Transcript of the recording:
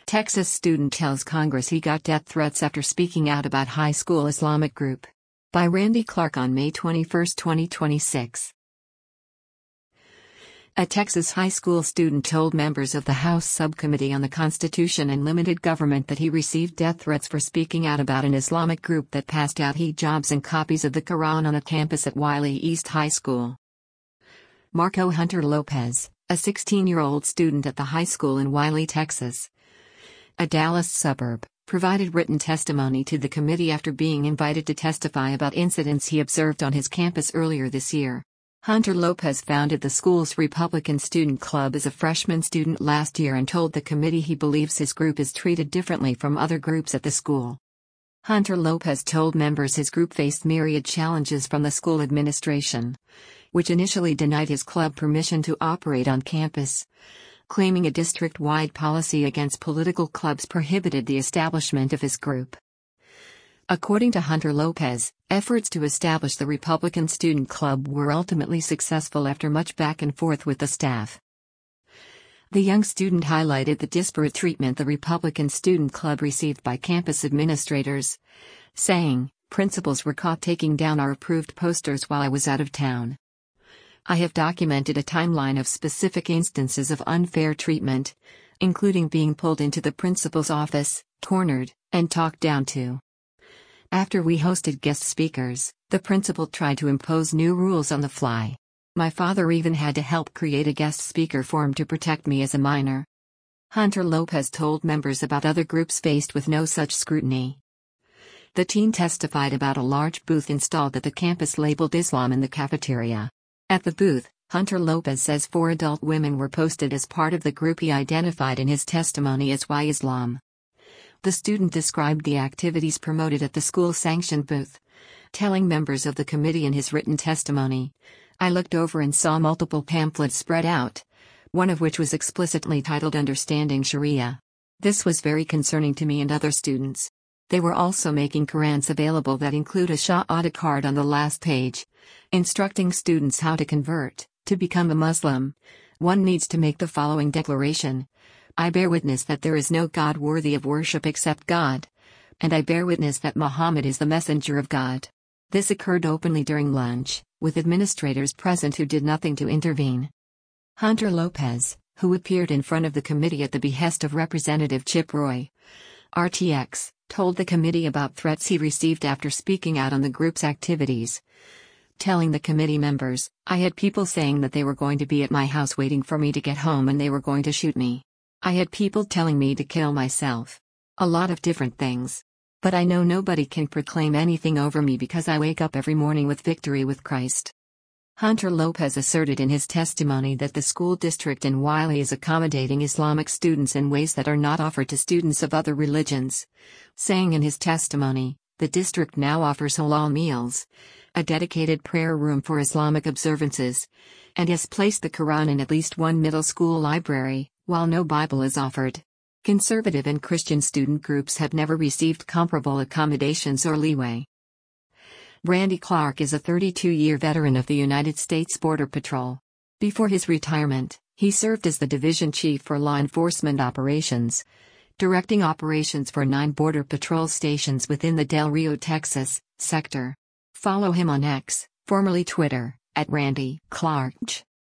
Texas student tells Congress he got death threats after speaking out about high school Islamic group. By Randy Clark on May 21, 2026. A Texas high school student told members of the House Subcommittee on the Constitution and Limited Government that he received death threats for speaking out about an Islamic group that passed out hijabs and copies of the Quran on a campus at Wiley East High School. Marco Hunter Lopez, a 16-year-old student at the high school in Wiley, Texas, a Dallas suburb, provided written testimony to the committee after being invited to testify about incidents he observed on his campus earlier this year. Hunter Lopez founded the school's Republican Student Club as a freshman student last year and told the committee he believes his group is treated differently from other groups at the school. Hunter Lopez told members his group faced myriad challenges from the school administration, which initially denied his club permission to operate on campus, claiming a district-wide policy against political clubs prohibited the establishment of his group. According to Hunter Lopez, efforts to establish the Republican Student Club were ultimately successful after much back and forth with the staff. The young student highlighted the disparate treatment the Republican Student Club received by campus administrators, saying, "Principals were caught taking down our approved posters while I was out of town. I have documented a timeline of specific instances of unfair treatment, including being pulled into the principal's office, cornered, and talked down to. After we hosted guest speakers, the principal tried to impose new rules on the fly. My father even had to help create a guest speaker form to protect me as a minor." Hunter Lopez told members about other groups faced with no such scrutiny. The teen testified about a large booth installed at the campus labeled Islam in the cafeteria. At the booth, Hunter Lopez says 4 adult women were posted as part of the group he identified in his testimony as Why Islam. The student described the activities promoted at the school-sanctioned booth, telling members of the committee in his written testimony, "I looked over and saw multiple pamphlets spread out, one of which was explicitly titled Understanding Sharia. This was very concerning to me and other students. They were also making Qurans available that include a Shahada card on the last page, instructing students how to convert. To become a Muslim, one needs to make the following declaration: I bear witness that there is no God worthy of worship except God, and I bear witness that Muhammad is the messenger of God." This occurred openly during lunch, with administrators present who did nothing to intervene. Hunter Lopez, who appeared in front of the committee at the behest of Representative Chip Roy, RTX, told the committee about threats he received after speaking out on the group's activities, telling the committee members, "I had people saying that they were going to be at my house waiting for me to get home and they were going to shoot me. I had people telling me to kill myself. A lot of different things. But I know nobody can proclaim anything over me because I wake up every morning with victory with Christ." Hunter Lopez asserted in his testimony that the school district in Wiley is accommodating Islamic students in ways that are not offered to students of other religions, saying in his testimony, the district now offers halal meals, a dedicated prayer room for Islamic observances, and has placed the Quran in at least one middle school library, while no Bible is offered. Conservative and Christian student groups have never received comparable accommodations or leeway. Randy Clark is a 32-year veteran of the United States Border Patrol. Before his retirement, he served as the division chief for law enforcement operations, directing operations for 9 Border Patrol stations within the Del Rio, Texas, sector. Follow him on X, formerly Twitter, @Randy Clark.